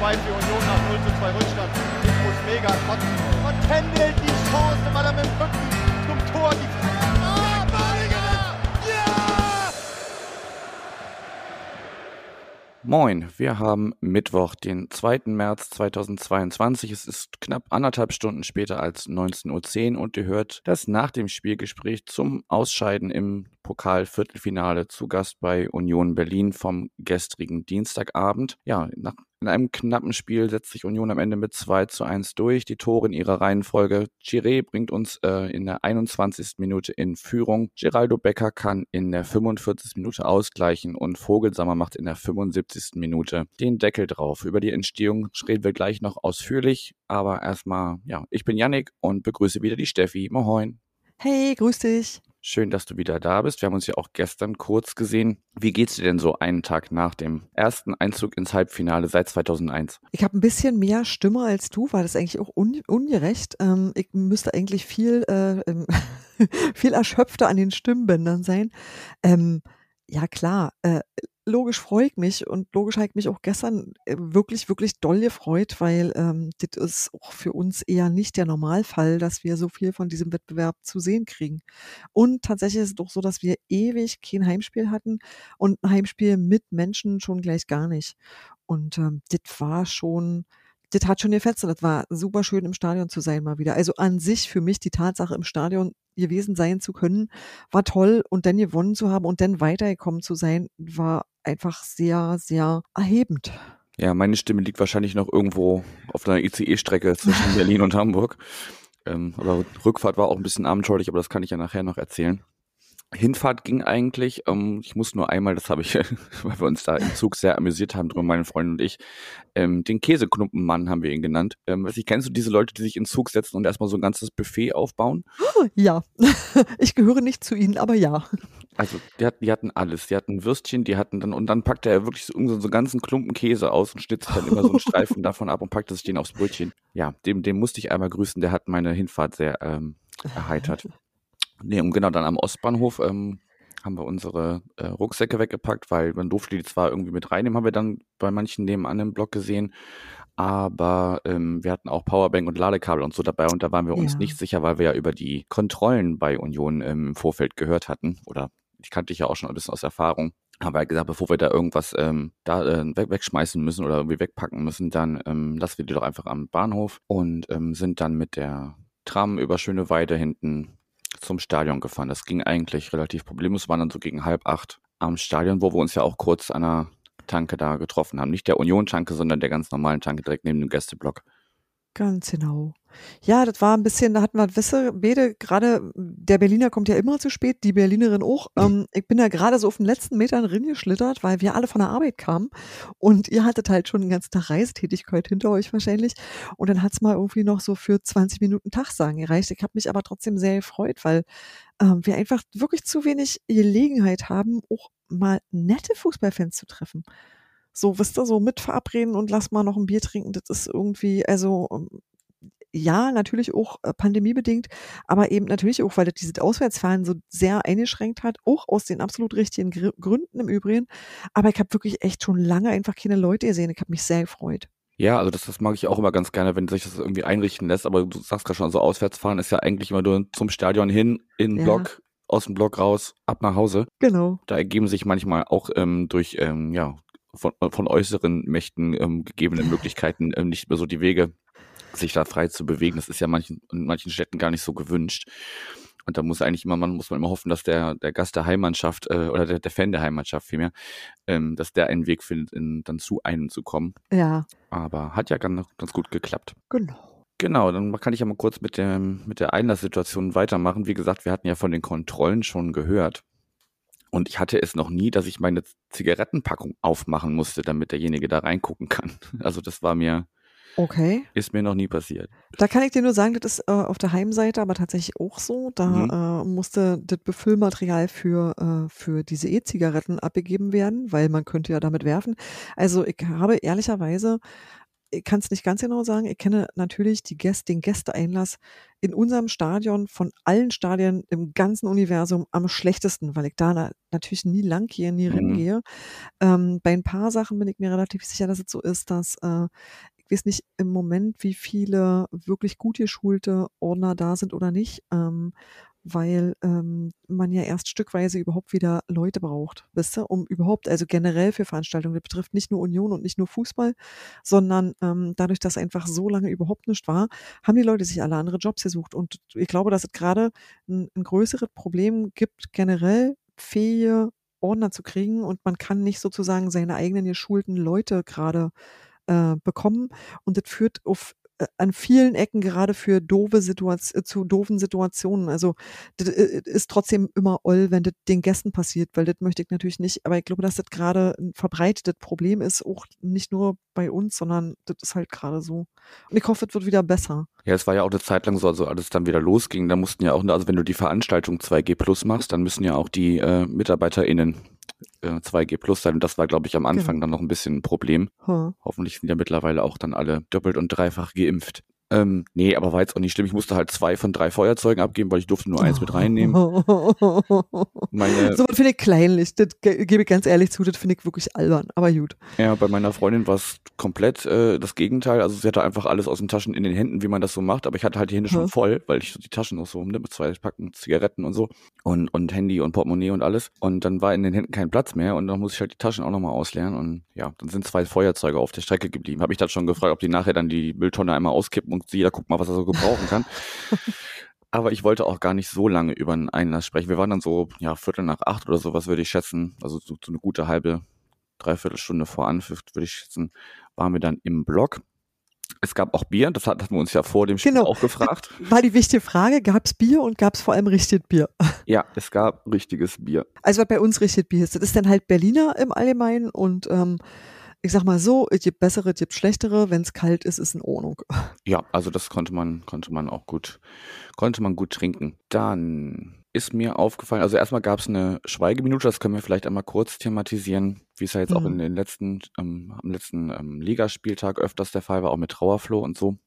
2 für Union nach 0:2 Rückstand. Ich muss mega kotzen. Und Kendall die Chance, weil er mit dem Rücken zum Tor die Moin, wir haben Mittwoch, den 2. März 2022. Es ist knapp 1,5 Stunden später als 19:10 Uhr und ihr hört das nach dem Spielgespräch zum Ausscheiden im Pokal-Viertelfinale zu Gast bei Union Berlin vom gestrigen Dienstagabend. Ja, in einem knappen Spiel setzt sich Union am Ende mit 2:1 durch. Die Tore in ihrer Reihenfolge. Chiré bringt uns in der 21. Minute in Führung. Geraldo Becker kann in der 45. Minute ausgleichen und Vogelsammer macht in der 75. Minute den Deckel drauf. Über die Entstehung reden wir gleich noch ausführlich, aber erstmal, ja, ich bin Yannick und begrüße wieder die Steffi. Moin. Hey, grüß dich. Schön, dass du wieder da bist. Wir haben uns ja auch gestern kurz gesehen. Wie geht's dir denn so einen Tag nach dem ersten Einzug ins Halbfinale seit 2001? Ich habe ein bisschen mehr Stimme als du, weil das eigentlich auch ungerecht. Ich müsste eigentlich viel, viel erschöpfter an den Stimmbändern sein. Ja klar, logisch freue ich mich und logisch habe ich mich auch gestern wirklich, wirklich doll gefreut, weil das ist auch für uns eher nicht der Normalfall, dass wir so viel von diesem Wettbewerb zu sehen kriegen. Und tatsächlich ist es doch so, dass wir ewig kein Heimspiel hatten und ein Heimspiel mit Menschen schon gleich gar nicht. Und das hat schon gefetzt und das war super schön im Stadion zu sein mal wieder. Also an sich für mich die Tatsache im Stadion gewesen sein zu können, war toll und dann gewonnen zu haben und dann weitergekommen zu sein, war einfach sehr, sehr erhebend. Ja, meine Stimme liegt wahrscheinlich noch irgendwo auf einer ICE-Strecke zwischen Berlin und Hamburg. Aber Rückfahrt war auch ein bisschen abenteuerlich, aber das kann ich ja nachher noch erzählen. Hinfahrt ging eigentlich, ich muss nur einmal, das habe ich, weil wir uns da im Zug sehr amüsiert haben drüber, meine Freundin und ich, den Käseklumpenmann haben wir ihn genannt. Kennst du diese Leute, die sich in den Zug setzen und erstmal so ein ganzes Buffet aufbauen? Ja, ich gehöre nicht zu ihnen, aber ja. Also die hatten alles, die hatten Würstchen, und dann packte er wirklich so einen ganzen Klumpen Käse aus und schnitzte dann immer so einen Streifen davon ab und packte sich den aufs Brötchen. Ja, dem musste ich einmal grüßen, der hat meine Hinfahrt sehr erheitert. Nee, und genau, dann am Ostbahnhof haben wir unsere Rucksäcke weggepackt, weil man durfte die zwar irgendwie mit reinnehmen, haben wir dann bei manchen nebenan im Block gesehen, aber wir hatten auch Powerbank und Ladekabel und so dabei und da waren wir uns nicht sicher, weil wir ja über die Kontrollen bei Union im Vorfeld gehört hatten, oder ich kannte dich ja auch schon ein bisschen aus Erfahrung, haben wir gesagt, bevor wir da irgendwas wegschmeißen müssen oder irgendwie wegpacken müssen, dann lassen wir die doch einfach am Bahnhof und sind dann mit der Tram über Schöneweide hinten zum Stadion gefahren. Das ging eigentlich relativ problemlos, waren dann so gegen 7:30 am Stadion, wo wir uns ja auch kurz an der Tanke da getroffen haben. Nicht der Union-Tanke, sondern der ganz normalen Tanke direkt neben dem Gästeblock. Ganz genau. Ja, das war ein bisschen, da hatten wir, beide, gerade der Berliner kommt ja immer zu spät, die Berlinerin auch. Ich bin da gerade so auf den letzten Metern geschlittert, weil wir alle von der Arbeit kamen und ihr hattet halt schon den ganzen Tag Reisetätigkeit hinter euch wahrscheinlich und dann hat's mal irgendwie noch so für 20 Minuten Tagsagen gereicht. Ich habe mich aber trotzdem sehr gefreut, weil wir einfach wirklich zu wenig Gelegenheit haben, auch mal nette Fußballfans zu treffen. So, wisst ihr, so mit verabreden und lass mal noch ein Bier trinken, das ist irgendwie, also ja, natürlich auch pandemiebedingt, aber eben natürlich auch, weil das diese Auswärtsfahren so sehr eingeschränkt hat, auch aus den absolut richtigen Gründen im Übrigen. Aber ich habe wirklich echt schon lange einfach keine Leute gesehen. Ich habe mich sehr gefreut. Ja, also das mag ich auch immer ganz gerne, wenn sich das irgendwie einrichten lässt, aber du sagst gerade schon, so Auswärtsfahren ist ja eigentlich immer nur zum Stadion hin, in den Block, aus dem Block raus, ab nach Hause. Genau. Da ergeben sich manchmal auch durch von äußeren Mächten gegebene Möglichkeiten nicht mehr so die Wege, sich da frei zu bewegen. Das ist ja in manchen Städten gar nicht so gewünscht. Und da muss man immer hoffen, dass der Gast der Heimmannschaft oder der Fan der Heimmannschaft vielmehr, dass der einen Weg findet, dann zu einem zu kommen. Ja. Aber hat ja ganz gut geklappt. Genau. Genau, dann kann ich ja mal kurz mit der Einlasssituation weitermachen. Wie gesagt, wir hatten ja von den Kontrollen schon gehört. Und ich hatte es noch nie, dass ich meine Zigarettenpackung aufmachen musste, damit derjenige da reingucken kann. Also das ist mir noch nie passiert. Da kann ich dir nur sagen, das ist auf der Heimseite aber tatsächlich auch so. Da musste das Befüllmaterial für diese E-Zigaretten abgegeben werden, weil man könnte ja damit werfen. Also ich habe ehrlicherweise ich kann es nicht ganz genau sagen. Ich kenne natürlich den Gästeeinlass in unserem Stadion von allen Stadien im ganzen Universum am schlechtesten, weil ich da natürlich nie lang gehe, nie ringehe. Bei ein paar Sachen bin ich mir relativ sicher, dass es so ist, dass ich weiß nicht im Moment, wie viele wirklich gut geschulte Ordner da sind oder nicht, weil man ja erst stückweise überhaupt wieder Leute braucht, wisst ihr, um überhaupt, also generell für Veranstaltungen, das betrifft nicht nur Union und nicht nur Fußball, sondern dadurch, dass einfach so lange überhaupt nicht war, haben die Leute sich alle andere Jobs gesucht. Und ich glaube, dass es gerade ein größeres Problem gibt, generell fähige Ordner zu kriegen und man kann nicht sozusagen seine eigenen geschulten Leute gerade bekommen und das führt an vielen Ecken gerade für zu doofen Situationen. Also das ist trotzdem immer oll, wenn das den Gästen passiert, weil das möchte ich natürlich nicht. Aber ich glaube, dass das gerade ein verbreitetes Problem ist, auch nicht nur bei uns, sondern das ist halt gerade so. Und ich hoffe, es wird wieder besser. Ja, es war ja auch eine Zeit lang so, also als es dann wieder losging, da mussten ja auch, also wenn du die Veranstaltung 2G Plus machst, dann müssen ja auch die MitarbeiterInnen 2G Plus sein. Und das war, glaube ich, am Anfang dann noch ein bisschen ein Problem. Hoffentlich sind ja mittlerweile auch dann alle doppelt und dreifach geimpft. Nee, aber war jetzt auch nicht schlimm. Ich musste halt 2 von 3 Feuerzeugen abgeben, weil ich durfte nur 1 mit reinnehmen. So finde ich kleinlich. Das gebe ich ganz ehrlich zu, das finde ich wirklich albern, aber gut. Ja, bei meiner Freundin war es komplett das Gegenteil. Also sie hatte einfach alles aus den Taschen in den Händen, wie man das so macht. Aber ich hatte halt die Hände schon voll, weil ich so die Taschen noch so mit 2 Packen Zigaretten und so und Handy und Portemonnaie und alles. Und dann war in den Händen kein Platz mehr und dann musste ich halt die Taschen auch nochmal ausleeren. Und ja, dann sind 2 Feuerzeuge auf der Strecke geblieben. Habe ich dann schon gefragt, ob die nachher dann die Mülltonne einmal auskippen und jeder guckt mal, was er so gebrauchen kann. Aber ich wollte auch gar nicht so lange über einen Einlass sprechen. Wir waren dann so, ja, 7:45 oder sowas, würde ich schätzen. Also so eine gute halbe, dreiviertel Stunde vor Anpfiff, würde ich schätzen, waren wir dann im Block. Es gab auch Bier, das hatten wir uns ja vor dem Spiel auch gefragt. War die wichtige Frage, gab es Bier und gab es vor allem richtiges Bier? Ja, es gab richtiges Bier. Also was bei uns richtiges Bier ist, das ist dann halt Berliner im Allgemeinen und ich sag mal so, es gibt bessere, es gibt schlechtere, wenn es kalt ist, ist in Ordnung. Ja, also das konnte man auch gut trinken. Dann ist mir aufgefallen, also erstmal gab es eine Schweigeminute, das können wir vielleicht einmal kurz thematisieren, wie es ja jetzt auch am letzten Ligaspieltag öfters der Fall war, auch mit Trauerfloh und so,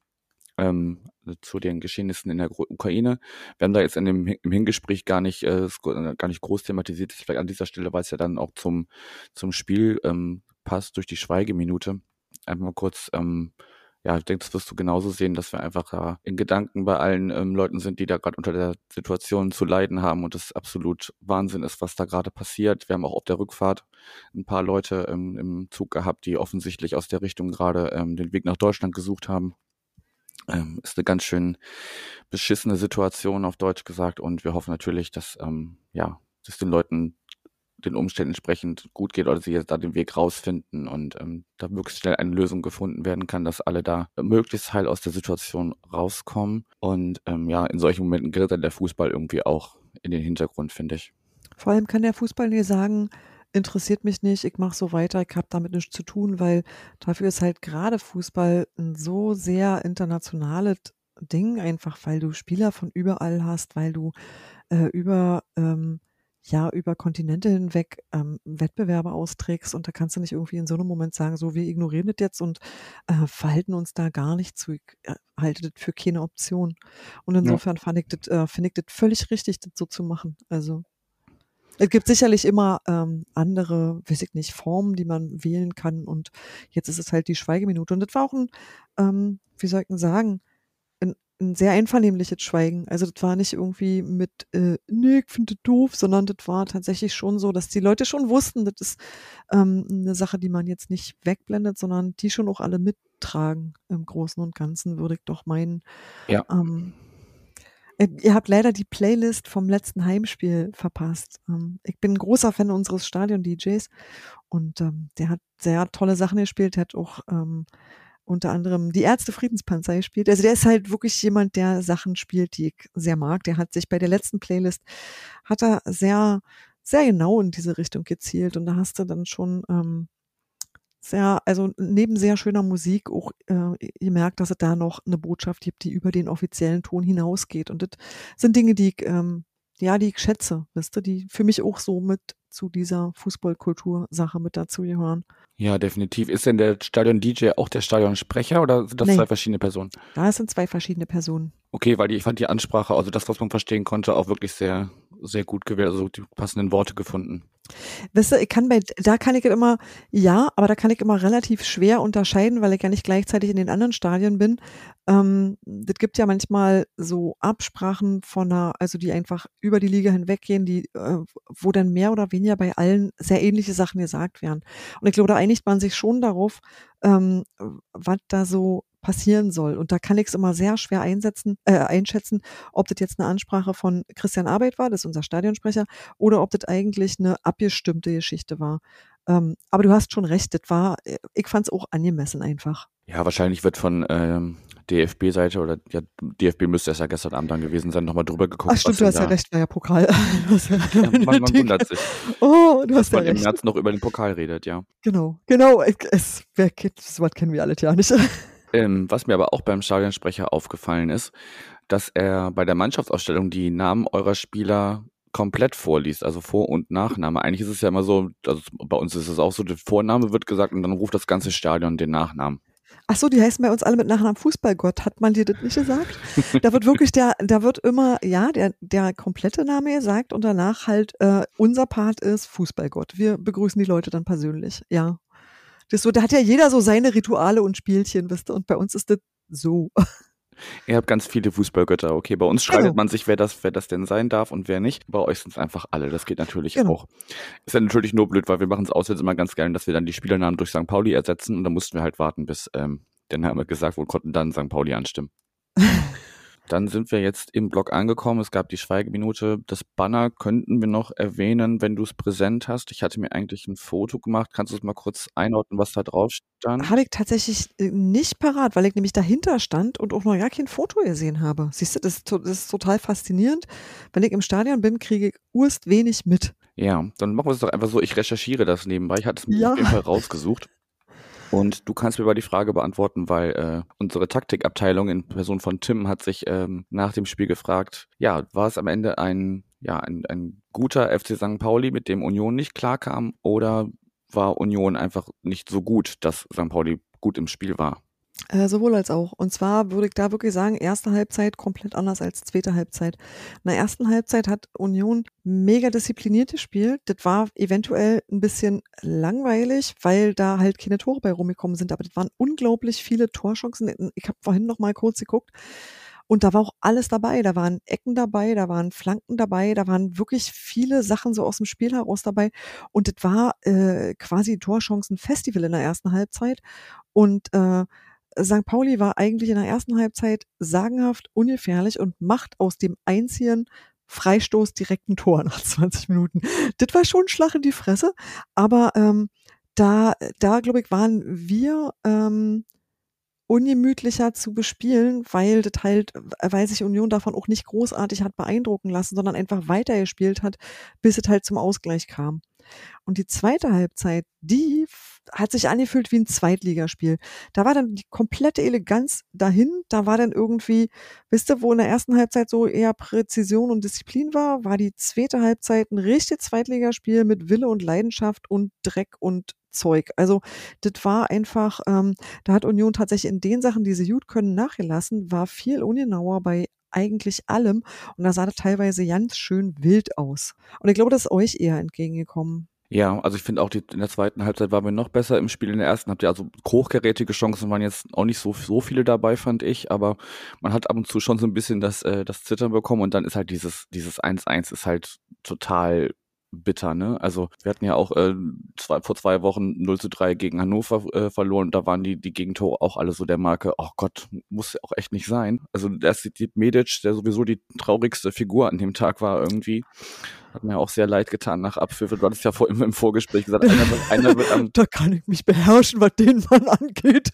zu den Geschehnissen in der Ukraine. Wir haben da jetzt im Hingespräch gar nicht groß thematisiert, vielleicht an dieser Stelle, weil es ja dann auch zum Spiel passt durch die Schweigeminute. Einfach mal kurz, ja, ich denke, das wirst du genauso sehen, dass wir einfach in Gedanken bei allen Leuten sind, die da gerade unter der Situation zu leiden haben und es absolut Wahnsinn ist, was da gerade passiert. Wir haben auch auf der Rückfahrt ein paar Leute im Zug gehabt, die offensichtlich aus der Richtung gerade den Weg nach Deutschland gesucht haben. Ist eine ganz schön beschissene Situation, auf Deutsch gesagt, und wir hoffen natürlich, dass dass den Leuten den Umständen entsprechend gut geht oder sie jetzt da den Weg rausfinden und da möglichst schnell eine Lösung gefunden werden kann, dass alle da möglichst heil aus der Situation rauskommen. Und in solchen Momenten gerät dann der Fußball irgendwie auch in den Hintergrund, finde ich. Vor allem kann der Fußball nie sagen, interessiert mich nicht, ich mache so weiter, ich habe damit nichts zu tun, weil dafür ist halt gerade Fußball ein so sehr internationales Ding, einfach weil du Spieler von überall hast, weil du über Kontinente hinweg Wettbewerbe austrägst und da kannst du nicht irgendwie in so einem Moment sagen, so, wir ignorieren das jetzt und verhalten uns da gar nicht zu. Ich halte das für keine Option. Und insofern finde ich das völlig richtig, das so zu machen. Also es gibt sicherlich immer andere, weiß ich nicht, Formen, die man wählen kann und jetzt ist es halt die Schweigeminute und das war auch wie soll ich denn sagen, ein sehr einvernehmliches Schweigen. Also das war nicht irgendwie mit, nee, ich finde das doof, sondern das war tatsächlich schon so, dass die Leute schon wussten, das ist eine Sache, die man jetzt nicht wegblendet, sondern die schon auch alle mittragen im Großen und Ganzen, würde ich doch meinen. Ja. Ihr habt leider die Playlist vom letzten Heimspiel verpasst. Ich bin ein großer Fan unseres Stadion-DJs und der hat sehr tolle Sachen gespielt, der hat auch unter anderem die Ärzte Friedenspanzer gespielt. Also der ist halt wirklich jemand, der Sachen spielt, die ich sehr mag. Der hat sich bei der letzten Playlist, hat er sehr, sehr genau in diese Richtung gezielt und da hast du dann schon neben sehr schöner Musik auch gemerkt, dass es da noch eine Botschaft gibt, die über den offiziellen Ton hinausgeht. Und das sind Dinge, die ich schätze, wisst ihr, die für mich auch so mit zu dieser Fußballkultur-Sache mit dazugehören. Ja, definitiv. Ist denn der Stadion-DJ auch der Stadionsprecher oder sind das Nee. zwei verschiedene Personen? Das sind zwei verschiedene Personen. Okay, weil ich fand die Ansprache, also das, was man verstehen konnte, auch wirklich sehr, sehr gut gewählt, also die passenden Worte gefunden. Weißt du, da kann ich immer relativ schwer unterscheiden, weil ich ja nicht gleichzeitig in den anderen Stadien bin. Das gibt ja manchmal so Absprachen also die einfach über die Liga hinweggehen, wo dann mehr oder weniger bei allen sehr ähnliche Sachen gesagt werden. Und ich glaube, da einigt man sich schon darauf, was da so passieren soll. Und da kann ich es immer sehr schwer einschätzen, ob das jetzt eine Ansprache von Christian Arbeit war, das ist unser Stadionsprecher, oder ob das eigentlich eine abgestimmte Geschichte war. Aber du hast schon recht, ich fand es auch angemessen einfach. Ja, wahrscheinlich wird von DFB-Seite oder ja, DFB müsste es ja gestern Abend dann gewesen sein, nochmal drüber geguckt. Ach stimmt, du hast ja recht, war ja Pokal. Man wundert sich. Oh, du hast dass ja man im recht. März noch über den Pokal redet, ja. Genau. Das Wort kennen wir alle ja nicht. Was mir aber auch beim Stadionsprecher aufgefallen ist, dass er bei der Mannschaftsausstellung die Namen eurer Spieler komplett vorliest, also Vor- und Nachname. Eigentlich ist es ja immer so, also bei uns ist es auch so, der Vorname wird gesagt und dann ruft das ganze Stadion den Nachnamen. Ach so, die heißen bei uns alle mit Nachnamen Fußballgott. Hat man dir das nicht gesagt? Da wird wirklich der komplette Name gesagt und danach halt, unser Part ist Fußballgott. Wir begrüßen die Leute dann persönlich, ja. Das ist so, da hat ja jeder so seine Rituale und Spielchen, wisst ihr, und bei uns ist das so. Ihr habt ganz viele Fußballgötter, okay. Bei uns streitet man sich, wer das denn sein darf und wer nicht. Bei euch sind es einfach alle, das geht natürlich auch. Ist ja natürlich nur blöd, weil wir machen es auswärts immer ganz gerne, dass wir dann die Spielernamen durch St. Pauli ersetzen und dann mussten wir halt warten, bis der Name gesagt wurde, konnten dann St. Pauli anstimmen. Dann sind wir jetzt im Blog angekommen. Es gab die Schweigeminute. Das Banner könnten wir noch erwähnen, wenn du es präsent hast. Ich hatte mir eigentlich ein Foto gemacht. Kannst du es mal kurz einordnen, was da drauf stand? Habe ich tatsächlich nicht parat, weil ich nämlich dahinter stand und auch noch gar kein Foto gesehen habe. Siehst du, das ist total faszinierend. Wenn ich im Stadion bin, kriege ich urst wenig mit. Ja, dann machen wir es doch einfach so. Ich recherchiere das nebenbei. Ich hatte es mir auf jeden Fall rausgesucht. Und du kannst mir mal die Frage beantworten, weil unsere Taktikabteilung in Person von Tim hat sich nach dem Spiel gefragt, ja, war es am Ende ein guter FC St. Pauli, mit dem Union nicht klarkam, oder war Union einfach nicht so gut, dass St. Pauli gut im Spiel war? Sowohl als auch. Und zwar würde ich da wirklich sagen, erste Halbzeit komplett anders als zweite Halbzeit. In der ersten Halbzeit hat Union mega diszipliniert gespielt. Das war eventuell ein bisschen langweilig, weil da halt keine Tore bei rumgekommen sind. Aber das waren unglaublich viele Torchancen. Ich habe vorhin noch mal kurz geguckt. Und da war auch alles dabei. Da waren Ecken dabei, da waren Flanken dabei, da waren wirklich viele Sachen so aus dem Spiel heraus dabei. Und das war quasi Torchancen-Festival in der ersten Halbzeit. Und St. Pauli war eigentlich in der ersten Halbzeit sagenhaft ungefährlich und macht aus dem einzigen Freistoß direkt ein Tor nach 20 Minuten. Das war schon ein Schlag in die Fresse, aber da glaube ich, waren wir ungemütlicher zu bespielen, weil sich Union davon auch nicht großartig hat beeindrucken lassen, sondern einfach weitergespielt hat, bis es halt zum Ausgleich kam. Und die zweite Halbzeit, die hat sich angefühlt wie ein Zweitligaspiel. Da war dann die komplette Eleganz dahin. Da war dann irgendwie, wisst ihr, wo in der ersten Halbzeit so eher Präzision und Disziplin war die zweite Halbzeit ein richtiges Zweitligaspiel mit Wille und Leidenschaft und Dreck und Zeug. Also das war einfach, da hat Union tatsächlich in den Sachen, die sie gut können, nachgelassen, war viel ungenauer bei eigentlich allem und da sah das teilweise ganz schön wild aus. Und ich glaube, das ist euch eher entgegengekommen. Ja, also ich finde auch, in der zweiten Halbzeit waren wir noch besser im Spiel. In der ersten habt ihr also hochkarätige Chancen, waren jetzt auch nicht so viele dabei, fand ich, aber man hat ab und zu schon so ein bisschen das Zittern bekommen und dann ist halt dieses 1-1 ist halt total bitter, ne? Also wir hatten ja auch vor 2 Wochen 0-3 gegen Hannover verloren. Da waren die Gegentore auch alle so der Marke, oh Gott, muss ja auch echt nicht sein. Also erst die Medic, der sowieso die traurigste Figur an dem Tag war irgendwie, hat mir auch sehr leid getan nach Abpfiff. Du hattest ja im Vorgespräch gesagt, einer wird am... Da kann ich mich beherrschen, was den Mann angeht.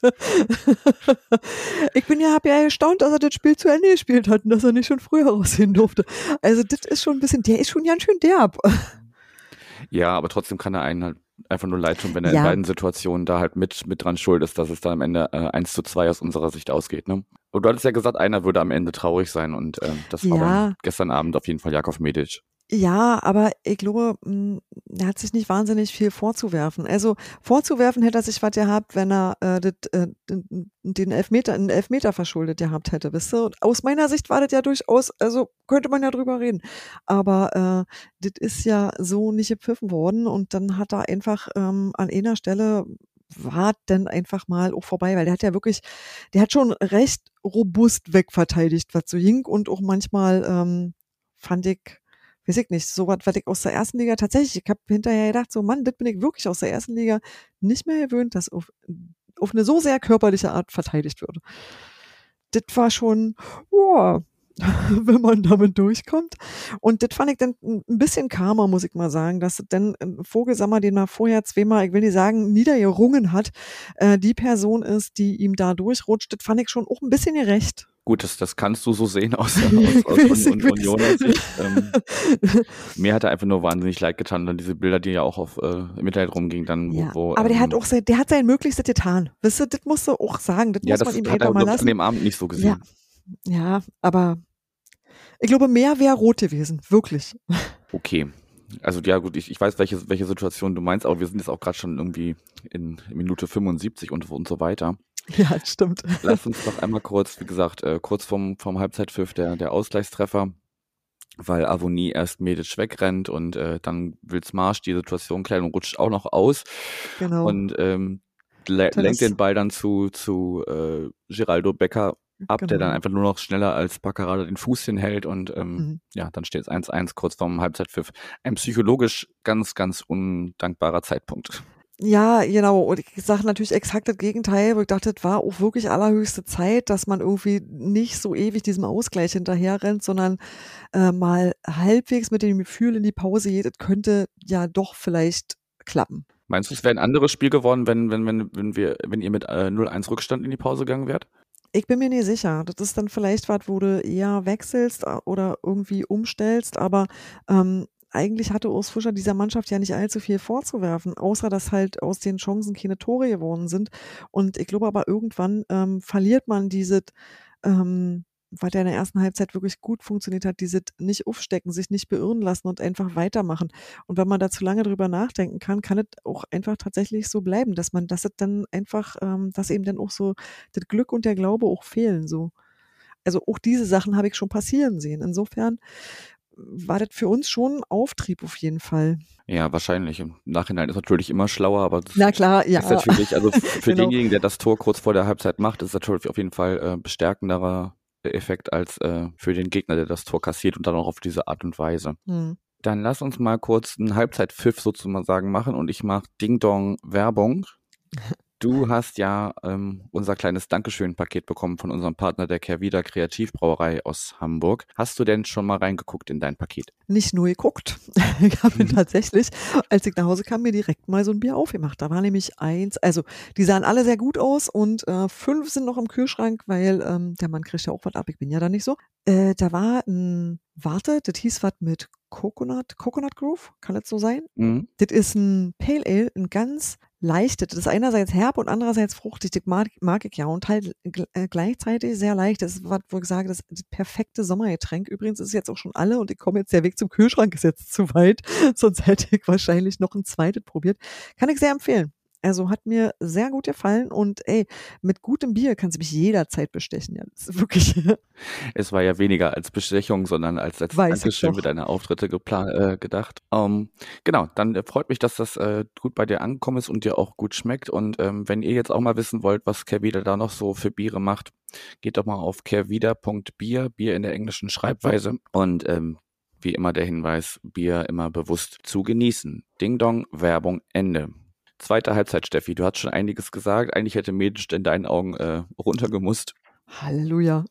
Ich habe ja erstaunt, dass er das Spiel zu Ende gespielt hat und dass er nicht schon früher raussehen durfte. Also das ist schon ein bisschen, der ist schon ganz schön derb. Ja, aber trotzdem kann er einen halt einfach nur leid tun, wenn er in beiden Situationen da halt mit dran schuld ist, dass es da am Ende 1-2 aus unserer Sicht ausgeht, ne? Und du hattest ja gesagt, einer würde am Ende traurig sein und das war dann gestern Abend auf jeden Fall Jakov Medic. Ja, aber ich glaube, er hat sich nicht wahnsinnig viel vorzuwerfen. Also vorzuwerfen hätte er sich was gehabt, wenn er den einen Elfmeter verschuldet gehabt hätte, wisst ihr? Und aus meiner Sicht war das ja durchaus, also könnte man ja drüber reden. Aber das ist ja so nicht gepfiffen worden und dann hat er einfach an einer Stelle war dann einfach mal auch vorbei, weil der hat schon recht robust wegverteidigt, was so ging und auch manchmal fand ich, weiß ich nicht, so was ich aus der ersten Liga tatsächlich, ich habe hinterher gedacht, so Mann, das bin ich wirklich aus der ersten Liga nicht mehr gewöhnt, dass auf eine so sehr körperliche Art verteidigt wird. Das war schon, boah, wenn man damit durchkommt. Und das fand ich dann ein bisschen karma, muss ich mal sagen, dass dann ein Vogelsammer, den man vorher zweimal, ich will nicht sagen, niedergerungen hat, die Person ist, die ihm da durchrutscht. Das fand ich schon auch ein bisschen gerecht. Gut, das kannst du so sehen aus Ich Unioner Sicht. Mir hat er einfach nur wahnsinnig leid getan, dann diese Bilder, die ja auch auf im Internet rumgingen, dann Ja, wo aber der hat sein Möglichstes getan. Wisst ihr, das musst du auch sagen. Das ja, muss man das ihm hat er einfach mal glaub ich, an lassen. dem Abend nicht so gesehen. Ja, aber ich glaube, mehr wäre rot gewesen. Wirklich. Okay. Also ja gut, ich weiß, welche Situation du meinst, aber wir sind jetzt auch gerade schon irgendwie in Minute 75 und so weiter. Ja, stimmt. Lass uns doch einmal kurz, wie gesagt, kurz vom Halbzeitpfiff der Ausgleichstreffer, weil Avonie erst Medic wegrennt und dann will's Marsch die Situation klären und rutscht auch noch aus. Genau. Und lenkt den Ball dann zu Geraldo Becker ab, der dann einfach nur noch schneller als Baccarada den Fuß hinhält und ja, dann steht es 1-1 kurz vorm Halbzeitpfiff. Ein psychologisch ganz, ganz undankbarer Zeitpunkt. Ja, genau. Und ich sage natürlich exakt das Gegenteil, wo ich dachte, das war auch wirklich allerhöchste Zeit, dass man irgendwie nicht so ewig diesem Ausgleich hinterher rennt, sondern mal halbwegs mit dem Gefühl in die Pause geht, es könnte ja doch vielleicht klappen. Meinst du, es wäre ein anderes Spiel geworden, wenn ihr mit 0-1 Rückstand in die Pause gegangen wärt? Ich bin mir nicht sicher. Das ist dann vielleicht was, wo du eher wechselst oder irgendwie umstellst, aber eigentlich hatte Urs Fischer dieser Mannschaft ja nicht allzu viel vorzuwerfen, außer dass halt aus den Chancen keine Tore geworden sind. Und ich glaube aber irgendwann verliert man dieses, was ja in der ersten Halbzeit wirklich gut funktioniert hat, dieses nicht aufstecken, sich nicht beirren lassen und einfach weitermachen. Und wenn man da zu lange drüber nachdenken kann es auch einfach tatsächlich so bleiben, dass es dann einfach, dass eben dann auch so das Glück und der Glaube auch fehlen, so. Also auch diese Sachen habe ich schon passieren sehen. Insofern war das für uns schon ein Auftrieb auf jeden Fall. Ja, wahrscheinlich. Im Nachhinein ist natürlich immer schlauer, aber das Na klar, ja. ist natürlich, also für Genau. denjenigen, der das Tor kurz vor der Halbzeit macht, ist natürlich auf jeden Fall bestärkenderer Effekt als für den Gegner, der das Tor kassiert und dann auch auf diese Art und Weise. Dann lass uns mal kurz einen Halbzeitpfiff sozusagen machen und ich mache Ding-Dong-Werbung. Du hast ja unser kleines Dankeschön-Paket bekommen von unserem Partner der Kehrwieder Kreativbrauerei aus Hamburg. Hast du denn schon mal reingeguckt in dein Paket? Nicht nur geguckt. Ich habe tatsächlich, als ich nach Hause kam, mir direkt mal so ein Bier aufgemacht. Da war nämlich 1, also die sahen alle sehr gut aus und 5 sind noch im Kühlschrank, weil der Mann kriegt ja auch was ab. Ich bin ja da nicht so. Da war das hieß was mit Coconut Grove, kann das so sein? Mhm. Das ist ein Pale Ale, ein ganz leichtes. Das ist einerseits herb und andererseits fruchtig. Das mag ich ja und halt gleichzeitig sehr leicht. Das ist was, wo ich sage, das ist das perfekte Sommergetränk. Übrigens ist es jetzt auch schon alle und ich komme jetzt, der Weg zum Kühlschrank ist jetzt zu weit. Sonst hätte ich wahrscheinlich noch ein zweites probiert. Kann ich sehr empfehlen. Also hat mir sehr gut gefallen und ey, mit gutem Bier kannst du mich jederzeit bestechen. Ja, das ist wirklich. Es war ja weniger als Bestechung, sondern als Dankeschön mit deiner Auftritte gedacht. Genau, dann freut mich, dass das gut bei dir angekommen ist und dir auch gut schmeckt. Und wenn ihr jetzt auch mal wissen wollt, was Kehrwieder da noch so für Biere macht, geht doch mal auf kehrwieder.bier, Bier in der englischen Schreibweise. Und wie immer der Hinweis, Bier immer bewusst zu genießen. Ding Dong, Werbung, Ende. Zweite Halbzeit, Steffi, du hast schon einiges gesagt. Eigentlich hätte Medic in deinen Augen runtergemusst. Halleluja.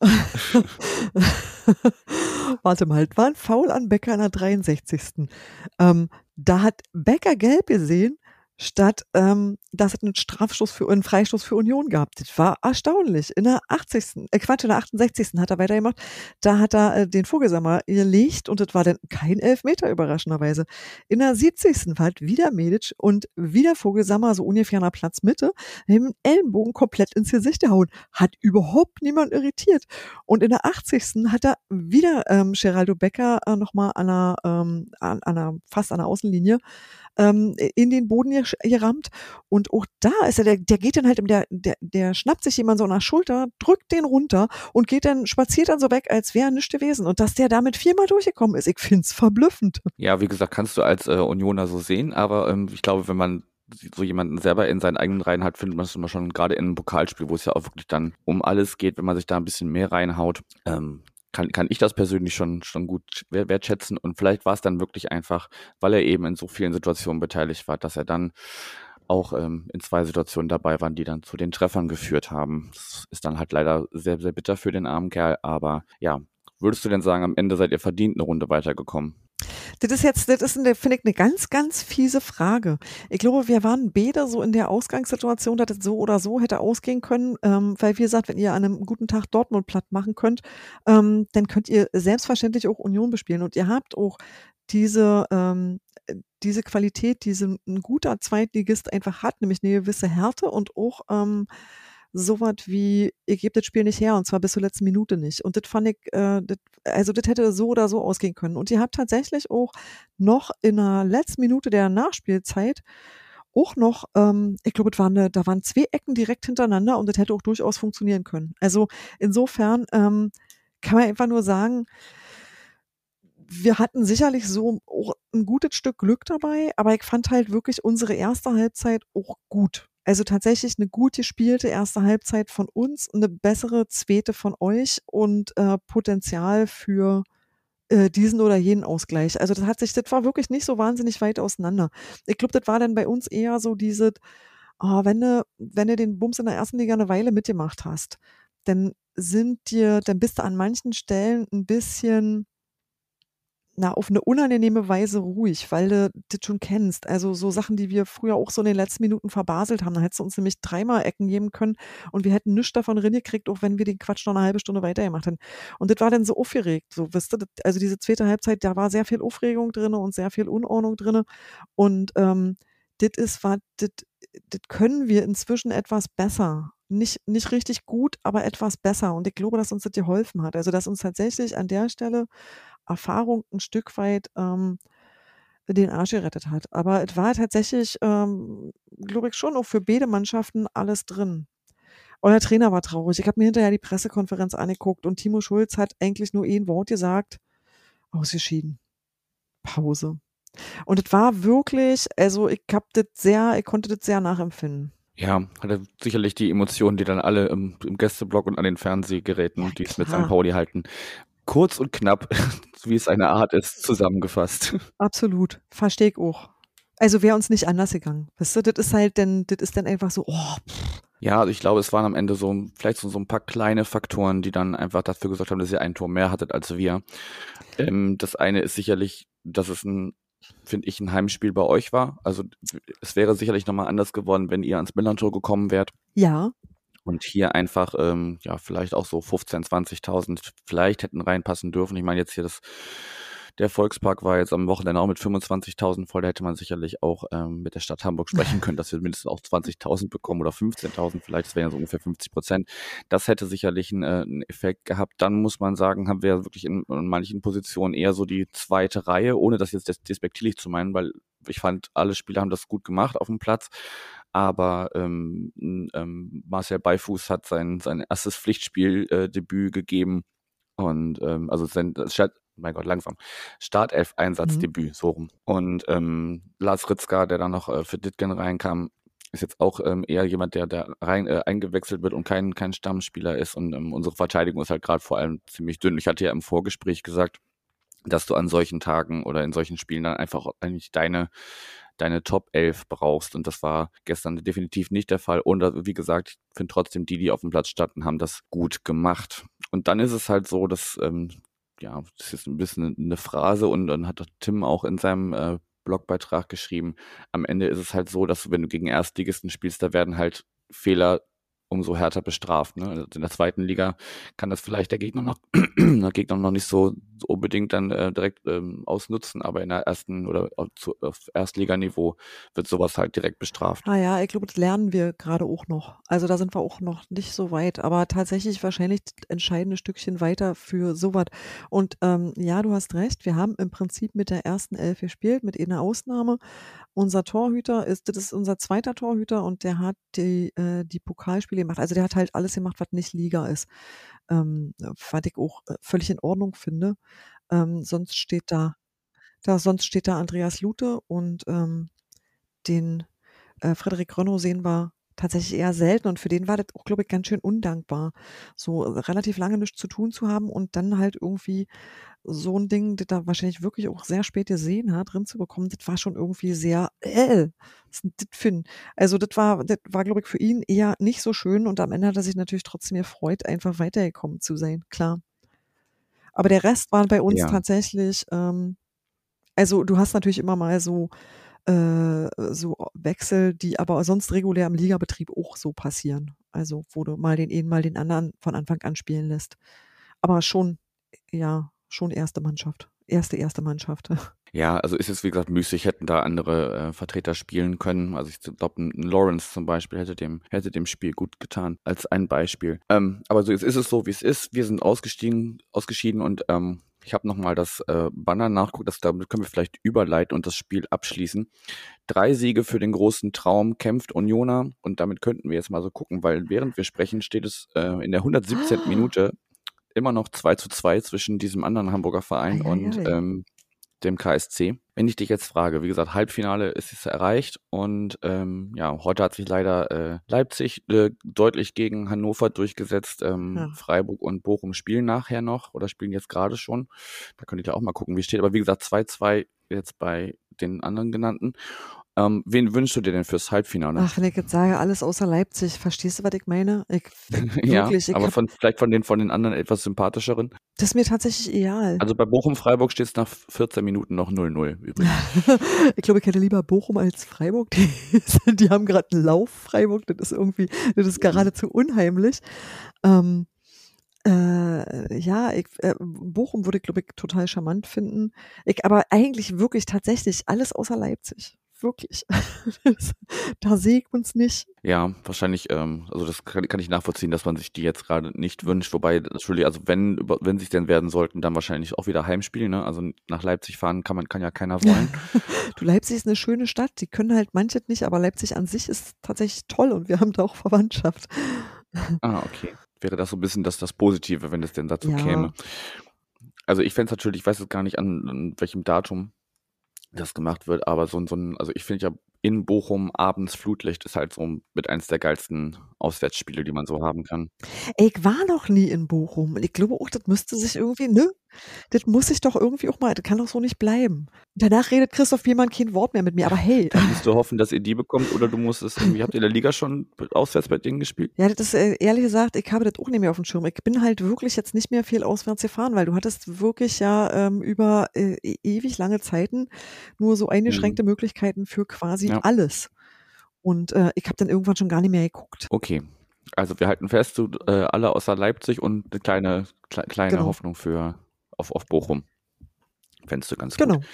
Warte mal, war ein Foul an Becker in der 63. Da hat Becker gelb gesehen, statt dass es einen Freistoß für Union gab. Das war erstaunlich. In der 80. In der 68. hat er weitergemacht. Da hat er den Vogelsammer gelegt und das war dann kein Elfmeter, überraschenderweise. In der 70. war halt wieder Medic und wieder Vogelsammer, so ungefähr an der Platzmitte, mit dem Ellenbogen komplett ins Gesicht gehauen. Hat überhaupt niemand irritiert. Und in der 80. hat er wieder Geraldo Becker nochmal fast an der Außenlinie in den Boden gerammt. Und auch da ist er, der geht dann halt, der schnappt sich jemand so an der Schulter, drückt den runter und spaziert dann so weg, als wäre nichts gewesen. Und dass der damit 4-mal durchgekommen ist, ich find's verblüffend. Ja, wie gesagt, kannst du als Unioner so sehen, aber ich glaube, wenn man so jemanden selber in seinen eigenen Reihen hat, findet man es immer schon, gerade in einem Pokalspiel, wo es ja auch wirklich dann um alles geht, wenn man sich da ein bisschen mehr reinhaut, kann ich das persönlich schon gut wertschätzen. Und vielleicht war es dann wirklich einfach, weil er eben in so vielen Situationen beteiligt war, dass er dann auch in 2 Situationen dabei waren, die dann zu den Treffern geführt haben. Das ist dann halt leider sehr, sehr bitter für den armen Kerl. Aber ja, würdest du denn sagen, am Ende seid ihr verdient eine Runde weitergekommen? Das ist, finde ich, eine ganz, ganz fiese Frage. Ich glaube, wir waren beide so in der Ausgangssituation, dass es so oder so hätte ausgehen können, weil, wie gesagt, wenn ihr an einem guten Tag Dortmund platt machen könnt, dann könnt ihr selbstverständlich auch Union bespielen. Und ihr habt auch diese Qualität, die ein guter Zweitligist einfach hat, nämlich eine gewisse Härte und auch sowas wie, ihr gebt das Spiel nicht her, und zwar bis zur letzten Minute nicht. Und das fand ich, das hätte so oder so ausgehen können. Und ihr habt tatsächlich auch noch in der letzten Minute der Nachspielzeit auch noch, ich glaube, da waren 2 Ecken direkt hintereinander und das hätte auch durchaus funktionieren können. Also insofern kann man einfach nur sagen, wir hatten sicherlich so auch ein gutes Stück Glück dabei, aber ich fand halt wirklich unsere erste Halbzeit auch gut. Also tatsächlich eine gut gespielte erste Halbzeit von uns, eine bessere zweite von euch und Potenzial für diesen oder jenen Ausgleich. Also das war wirklich nicht so wahnsinnig weit auseinander. Ich glaube, das war dann bei uns eher so wenn du den Bums in der ersten Liga eine Weile mitgemacht hast, dann bist du an manchen Stellen ein bisschen auf eine unangenehme Weise ruhig, weil du das schon kennst. Also so Sachen, die wir früher auch so in den letzten Minuten verbaselt haben. Da hättest du uns nämlich 3-mal Ecken geben können und wir hätten nichts davon gekriegt, auch wenn wir den Quatsch noch eine halbe Stunde weitergemacht hätten. Und das war dann so aufgeregt. So, wisst ihr, also diese zweite Halbzeit, da war sehr viel Aufregung drin und sehr viel Unordnung drin. Und das können wir inzwischen etwas besser. Nicht richtig gut, aber etwas besser. Und ich glaube, dass uns das geholfen hat. Also, dass uns tatsächlich an der Stelle Erfahrung ein Stück weit den Arsch gerettet hat. Aber es war tatsächlich, glaube ich, schon auch für beide Mannschaften alles drin. Euer Trainer war traurig. Ich habe mir hinterher die Pressekonferenz angeguckt und Timo Schulz hat eigentlich nur ein Wort gesagt: ausgeschieden. Pause. Und es war wirklich, also ich konnte das sehr nachempfinden. Ja, hatte sicherlich die Emotionen, die dann alle im Gästeblock und an den Fernsehgeräten, die es mit St. Pauli halten, kurz und knapp, wie es eine Art ist, zusammengefasst. Absolut. Verstehe ich auch. Also wäre uns nicht anders gegangen. Weißt du, das ist dann einfach so, Ja, also ich glaube, es waren am Ende vielleicht so ein paar kleine Faktoren, die dann einfach dafür gesorgt haben, dass ihr ein Tor mehr hattet als wir. Das eine ist sicherlich, dass es finde ich, ein Heimspiel bei euch war. Also es wäre sicherlich nochmal anders geworden, wenn ihr ans Millern-Tor gekommen wärt. Ja. Und hier einfach, vielleicht auch so 15.000, 20.000 vielleicht hätten reinpassen dürfen. Ich meine, jetzt hier der Volkspark war jetzt am Wochenende auch mit 25.000 voll. Da hätte man sicherlich auch mit der Stadt Hamburg sprechen können, dass wir mindestens auch 20.000 bekommen oder 15.000 vielleicht. Das wären ja so ungefähr 50%. Das hätte sicherlich einen Effekt gehabt. Dann muss man sagen, haben wir wirklich in manchen Positionen eher so die zweite Reihe, ohne das jetzt despektierlich zu meinen, weil ich fand, alle Spieler haben das gut gemacht auf dem Platz. Aber Marcel Beifuß hat sein erstes Pflichtspieldebüt gegeben und also mein Gott, langsam. Startelf-Einsatzdebüt, so rum. Und Lars Ritzka, der dann noch für Ditgen reinkam, ist jetzt auch eher jemand, der eingewechselt wird und kein Stammspieler ist. Und unsere Verteidigung ist halt gerade vor allem ziemlich dünn. Ich hatte ja im Vorgespräch gesagt, dass du an solchen Tagen oder in solchen Spielen dann einfach eigentlich deine Top 11 brauchst. Und das war gestern definitiv nicht der Fall. Und wie gesagt, ich finde trotzdem, die auf dem Platz standen, haben das gut gemacht. Und dann ist es halt so, dass das ist ein bisschen eine Phrase und dann hat Tim auch in seinem Blogbeitrag geschrieben. Am Ende ist es halt so, dass wenn du gegen Erstligisten spielst, da werden halt Fehler umso härter bestraft. Ne? Also in der zweiten Liga kann das vielleicht der Gegner noch nicht so unbedingt dann direkt ausnutzen, aber in der ersten oder auf Erstliganiveau wird sowas halt direkt bestraft. Ah ja, ich glaube, das lernen wir gerade auch noch. Also da sind wir auch noch nicht so weit, aber tatsächlich wahrscheinlich das entscheidende Stückchen weiter für sowas. Und ja, du hast recht, wir haben im Prinzip mit der ersten Elf gespielt, mit einer Ausnahme. Unser Torhüter das ist unser zweiter Torhüter und der hat die Pokalspiele gemacht. Also der hat halt alles gemacht, was nicht Liga ist. Was ich auch völlig in Ordnung finde. Sonst steht da Andreas Lute und den Frederik Rönno sehen wir tatsächlich eher selten und für den war das auch, glaube ich, ganz schön undankbar, so relativ lange nichts zu tun zu haben und dann halt irgendwie so ein Ding, das er wahrscheinlich wirklich auch sehr spät gesehen hat, drin zu bekommen, das war schon irgendwie sehr, was ist denn das für ein, also das war, glaube ich, für ihn eher nicht so schön und am Ende hat er sich natürlich trotzdem gefreut, einfach weitergekommen zu sein, klar. Aber der Rest war bei uns Ja. tatsächlich, also du hast natürlich immer mal so Wechsel, die aber sonst regulär im Ligabetrieb auch so passieren. Also wo du mal den einen, mal den anderen von Anfang an spielen lässt. Aber schon erste Mannschaft. Erste Mannschaft. Ja, also ist es wie gesagt müßig, hätten da andere Vertreter spielen können. Also ich glaube, ein Lawrence zum Beispiel hätte dem Spiel gut getan, als ein Beispiel. Aber so jetzt ist es so, wie es ist. Wir sind ausgeschieden und ich habe nochmal das Banner nachgeguckt, damit können wir vielleicht überleiten und das Spiel abschließen. 3 Siege für den großen Traum kämpft Unioner und damit könnten wir jetzt mal so gucken, weil während wir sprechen, steht es in der 117. Minute immer noch 2:2 zwischen diesem anderen Hamburger Verein und dem KSC. Wenn ich dich jetzt frage, wie gesagt, Halbfinale ist es erreicht und heute hat sich leider Leipzig deutlich gegen Hannover durchgesetzt. Freiburg und Bochum spielen nachher noch oder spielen jetzt gerade schon. Da könnt ihr ja auch mal gucken, wie es steht. Aber wie gesagt, 2:2 jetzt bei den anderen genannten. Wen wünschst du dir denn fürs Halbfinale? Ach, wenn ich jetzt sage, alles außer Leipzig, verstehst du, was ich meine? Ja, aber vielleicht von den anderen etwas sympathischeren. Das ist mir tatsächlich egal. Also bei Bochum-Freiburg steht es nach 14 Minuten noch 0:0 übrigens. Ich glaube, ich hätte lieber Bochum als Freiburg. Die haben gerade einen Lauf, Freiburg. Das ist geradezu unheimlich. Bochum würde ich, glaube ich, total charmant finden. Aber eigentlich wirklich tatsächlich alles außer Leipzig. Wirklich. Da sehe ich uns nicht. Ja, wahrscheinlich, also das kann ich nachvollziehen, dass man sich die jetzt gerade nicht wünscht, wobei natürlich, also wenn sich denn werden sollten, dann wahrscheinlich auch wieder Heimspiel, ne? Also nach Leipzig fahren kann ja keiner wollen. Du, Leipzig ist eine schöne Stadt, die können halt manche nicht, aber Leipzig an sich ist tatsächlich toll und wir haben da auch Verwandtschaft. Ah, okay. Wäre das so ein bisschen das Positive, wenn es denn dazu käme. Also ich fände es natürlich, ich weiß jetzt gar nicht an welchem Datum das gemacht wird, aber also ich finde ja in Bochum abends Flutlicht ist halt so mit eins der geilsten Auswärtsspiele, die man so haben kann. Ich war noch nie in Bochum. Ich glaube auch, das müsste sich irgendwie, ne? Das muss sich doch irgendwie auch mal, das kann doch so nicht bleiben. Danach redet Christoph Jemand kein Wort mehr mit mir, aber hey. Dann musst du hoffen, dass ihr die bekommt oder du musst es irgendwie, habt ihr in der Liga schon auswärts bei denen gespielt? Ja, das ist ehrlich gesagt, ich habe das auch nicht mehr auf dem Schirm. Ich bin halt wirklich jetzt nicht mehr viel auswärts gefahren, weil du hattest wirklich ja über ewig lange Zeiten nur so eingeschränkte Möglichkeiten für quasi alles. Und ich habe dann irgendwann schon gar nicht mehr geguckt. Okay. Also wir halten fest, alle außer Leipzig und eine kleine Hoffnung auf Bochum. Fändest du ganz gut.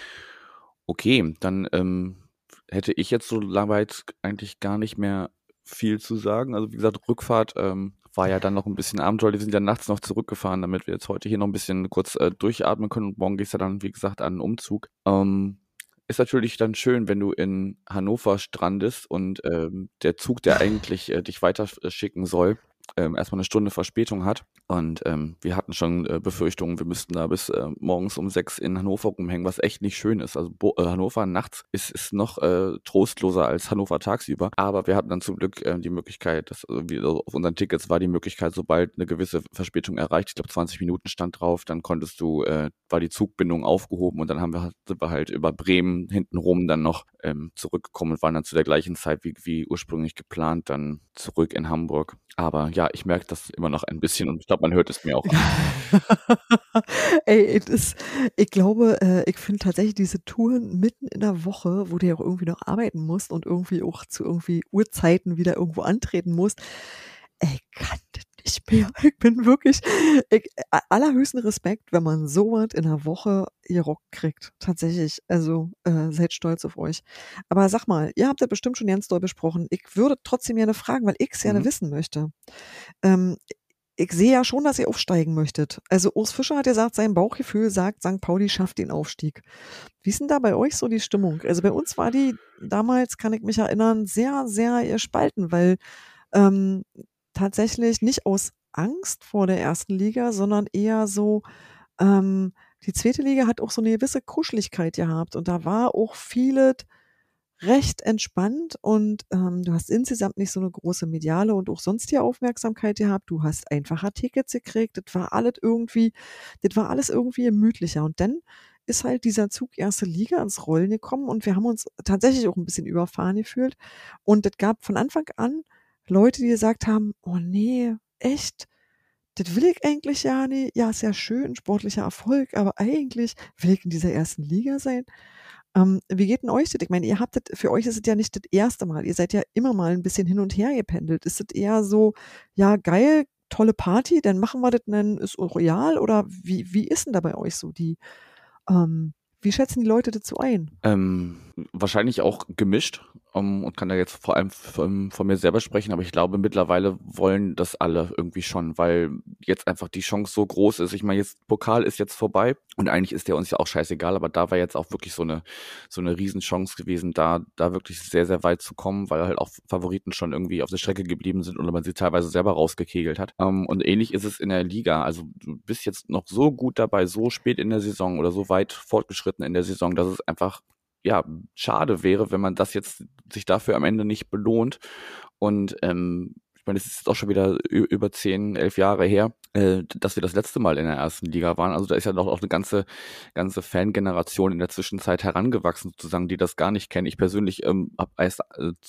Okay, dann hätte ich jetzt so weit eigentlich gar nicht mehr viel zu sagen. Also wie gesagt, Rückfahrt war ja dann noch ein bisschen abenteuerlich. Wir sind ja nachts noch zurückgefahren, damit wir jetzt heute hier noch ein bisschen kurz durchatmen können. Und morgen geht's ja dann, wie gesagt, an den Umzug. Ist natürlich dann schön, wenn du in Hannover strandest und der Zug, der eigentlich dich weiter schicken soll, erstmal eine Stunde Verspätung hat. Und wir hatten schon Befürchtungen, wir müssten da bis morgens um 6 in Hannover rumhängen, was echt nicht schön ist. Also Hannover nachts ist noch trostloser als Hannover tagsüber. Aber wir hatten dann zum Glück die Möglichkeit, auf unseren Tickets war die Möglichkeit, sobald eine gewisse Verspätung erreicht, ich glaube 20 Minuten stand drauf, dann war die Zugbindung aufgehoben und dann sind wir halt über Bremen hintenrum dann noch zurückgekommen und waren dann zu der gleichen Zeit wie ursprünglich geplant dann zurück in Hamburg. Aber ja, ich merke das immer noch ein bisschen und ich glaube, man hört es mir auch an. Ey, ich glaube, ich finde tatsächlich diese Touren mitten in der Woche, wo du ja auch irgendwie noch arbeiten musst und irgendwie auch zu irgendwie Uhrzeiten wieder irgendwo antreten musst. Ey, kann das nicht mehr. Ich bin wirklich, allerhöchsten Respekt, wenn man sowas in der Woche gerockt kriegt. Tatsächlich. Also, seid stolz auf euch. Aber sag mal, ihr habt das bestimmt schon ganz doll besprochen. Ich würde trotzdem gerne fragen, weil ich es gerne wissen möchte. Ähm, Ich sehe ja schon, dass ihr aufsteigen möchtet. Also Urs Fischer hat gesagt, sein Bauchgefühl sagt, St. Pauli schafft den Aufstieg. Wie ist denn da bei euch so die Stimmung? Also bei uns war die damals, kann ich mich erinnern, sehr, sehr gespalten, weil ähm, tatsächlich nicht aus Angst vor der ersten Liga, sondern eher so, die zweite Liga hat auch so eine gewisse Kuscheligkeit gehabt und da war auch vieles recht entspannt und du hast insgesamt nicht so eine große mediale und auch sonstige Aufmerksamkeit gehabt. Du hast einfacher Tickets gekriegt. Das war alles irgendwie gemütlicher. Und dann ist halt dieser Zug erste Liga ins Rollen gekommen und wir haben uns tatsächlich auch ein bisschen überfahren gefühlt. Und es gab von Anfang an Leute, die gesagt haben, oh nee, echt? Das will ich eigentlich ja nicht. Ja, ist ja schön, sportlicher Erfolg, aber eigentlich will ich in dieser ersten Liga sein. Wie geht denn euch das? Ich meine, für euch ist es ja nicht das erste Mal. Ihr seid ja immer mal ein bisschen hin und her gependelt. Ist es eher so, ja, geil, tolle Party, dann machen wir das, dann ist royal oder wie ist denn da bei euch so wie schätzen die Leute dazu ein? Wahrscheinlich auch gemischt und kann da jetzt vor allem von mir selber sprechen, aber ich glaube, mittlerweile wollen das alle irgendwie schon, weil jetzt einfach die Chance so groß ist. Ich meine, jetzt Pokal ist jetzt vorbei und eigentlich ist der uns ja auch scheißegal, aber da war jetzt auch wirklich so eine Riesenchance gewesen, da wirklich sehr, sehr weit zu kommen, weil halt auch Favoriten schon irgendwie auf der Strecke geblieben sind oder man sie teilweise selber rausgekegelt hat. Und ähnlich ist es in der Liga. Also du bist jetzt noch so gut dabei, so spät in der Saison oder so weit fortgeschritten in der Saison, dass es einfach ja, schade wäre, wenn man das jetzt sich dafür am Ende nicht belohnt. Und ich meine, es ist jetzt auch schon wieder über 10, 11 Jahre her, dass wir das letzte Mal in der ersten Liga waren. Also da ist ja noch auch eine ganze Fangeneration in der Zwischenzeit herangewachsen, sozusagen, die das gar nicht kennen. Ich persönlich habe erst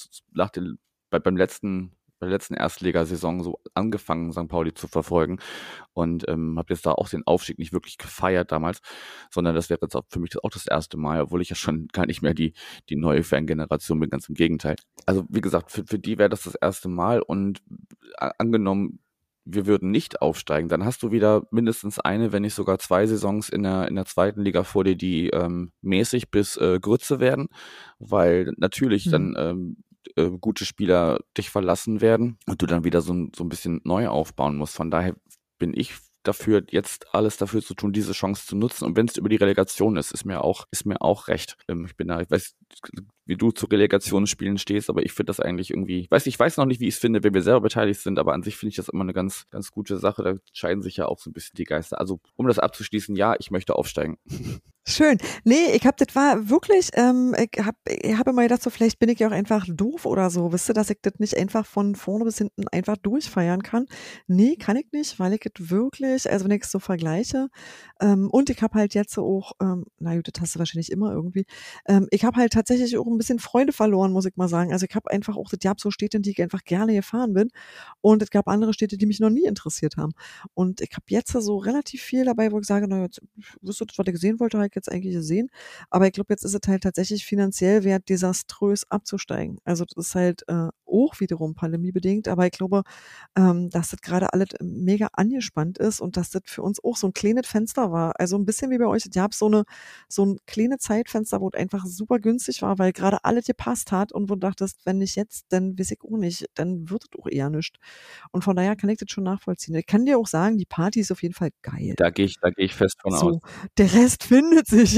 bei der letzten Erstligasaison so angefangen, St. Pauli zu verfolgen und habe jetzt da auch den Aufstieg nicht wirklich gefeiert damals, sondern das wäre jetzt auch für mich auch das erste Mal, obwohl ich ja schon gar nicht mehr die neue Fangeneration bin, ganz im Gegenteil. Also wie gesagt, für die wäre das erste Mal und angenommen, wir würden nicht aufsteigen, dann hast du wieder mindestens eine, wenn nicht sogar 2 Saisons in der zweiten Liga vor dir, die mäßig bis Grütze werden, weil natürlich dann gute Spieler dich verlassen werden und du dann wieder so ein bisschen neu aufbauen musst. Von daher bin ich dafür, jetzt alles dafür zu tun, diese Chance zu nutzen. Und wenn es über die Relegation ist mir auch recht. Ich weiß, wie du zu Relegationsspielen stehst, aber ich finde das eigentlich irgendwie, ich weiß noch nicht, wie ich es finde, wenn wir selber beteiligt sind, aber an sich finde ich das immer eine ganz, ganz gute Sache. Da scheiden sich ja auch so ein bisschen die Geister. Also, um das abzuschließen, ja, ich möchte aufsteigen. Schön. Nee, das war wirklich, ich hab immer gedacht, so vielleicht bin ich ja auch einfach doof oder so, wisst ihr, dass ich das nicht einfach von vorne bis hinten einfach durchfeiern kann. Nee, kann ich nicht, weil ich es wirklich, also wenn ich es so vergleiche, und ich habe halt jetzt auch, na gut, das hast du wahrscheinlich immer irgendwie, ich habe halt tatsächlich auch ein bisschen Freunde verloren, muss ich mal sagen. Also ich habe einfach auch, das gab so Städte, in die ich einfach gerne gefahren bin und es gab andere Städte, die mich noch nie interessiert haben. Und ich habe jetzt so relativ viel dabei, wo ich sage, na jetzt, wisst ihr, das, was ich gesehen wollte, habe ich jetzt eigentlich gesehen. Aber ich glaube, jetzt ist es halt tatsächlich finanziell wert, desaströs abzusteigen. Also das ist halt auch wiederum pandemiebedingt, aber ich glaube, dass das gerade alles mega angespannt ist und dass das für uns auch so ein kleines Fenster war. Also ein bisschen wie bei euch. Ihr habt so ein kleines Zeitfenster, wo es einfach super günstig war, weil gerade alles gepasst hat und wo du dachtest, wenn nicht jetzt, dann weiß ich auch nicht, dann wird es auch eher nichts. Und von daher kann ich das schon nachvollziehen. Ich kann dir auch sagen, die Party ist auf jeden Fall geil. Da gehe ich fest von aus. So, der Rest findet sich.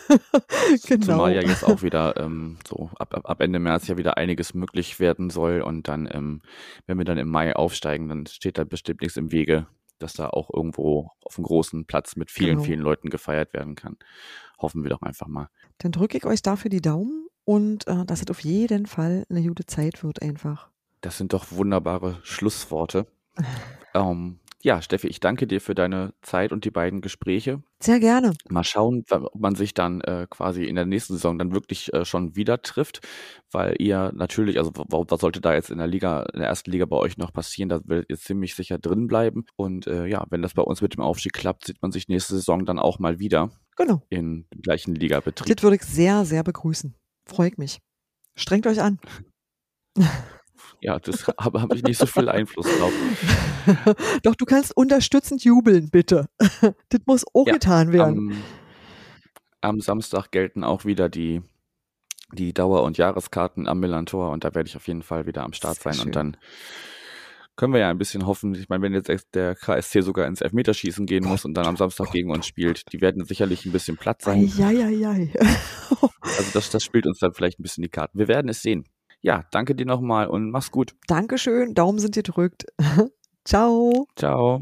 Genau. Zumal ja jetzt auch wieder so ab Ende März ja wieder einiges möglich werden soll und dann, wenn wir dann im Mai aufsteigen, dann steht da bestimmt nichts im Wege, dass da auch irgendwo auf einem großen Platz mit vielen, vielen Leuten gefeiert werden kann. Hoffen wir doch einfach mal. Dann drücke ich euch dafür die Daumen und dass es auf jeden Fall eine gute Zeit wird einfach. Das sind doch wunderbare Schlussworte. Ja, Steffi, ich danke dir für deine Zeit und die beiden Gespräche. Sehr gerne. Mal schauen, ob man sich dann quasi in der nächsten Saison dann wirklich schon wieder trifft, weil ihr natürlich, also was sollte da jetzt in der ersten Liga bei euch noch passieren? Da werdet ihr ziemlich sicher drin bleiben. Und ja, wenn das bei uns mit dem Aufstieg klappt, sieht man sich nächste Saison dann auch mal wieder Genau. im gleichen Ligabetrieb. Das würde ich sehr, sehr begrüßen. Freue ich mich. Strengt euch an. Ja, das habe ich nicht so viel Einfluss drauf. Doch, du kannst unterstützend jubeln, bitte. Das muss auch getan werden. Am Samstag gelten auch wieder die Dauer- und Jahreskarten am Millantor und da werde ich auf jeden Fall wieder am Start sein. Und dann können wir ja ein bisschen hoffen, ich meine, wenn jetzt der KSC sogar ins Elfmeterschießen gehen muss und dann am Samstag gegen uns spielt, die werden sicherlich ein bisschen platt sein. Also das spielt uns dann vielleicht ein bisschen die Karten. Wir werden es sehen. Ja, danke dir nochmal und mach's gut. Dankeschön, Daumen sind gedrückt. Ciao. Ciao.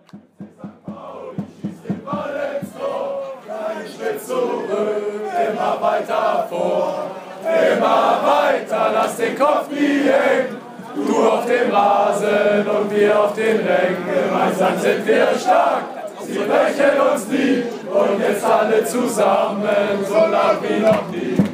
Immer weiter vor, immer weiter, lass den Kopf nie hängen. Du auf dem Rasen und wir auf den Rängen, gemeinsam sind wir stark, sie brechen uns nie. Und jetzt alle zusammen, so lang wie noch nie.